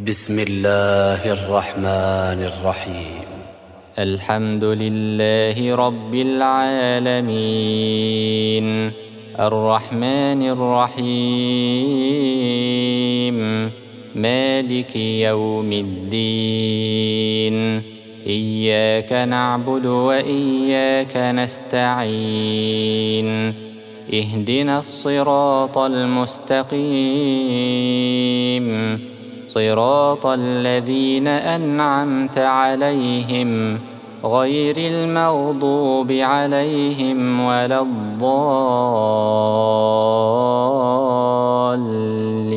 بسم الله الرحمن الرحيم. الحمد لله رب العالمين، الرحمن الرحيم، مالك يوم الدين. إياك نعبد وإياك نستعين، اهدنا الصراط المستقيم، صراط الذين أنعمت عليهم غير المغضوب عليهم ولا الضالين.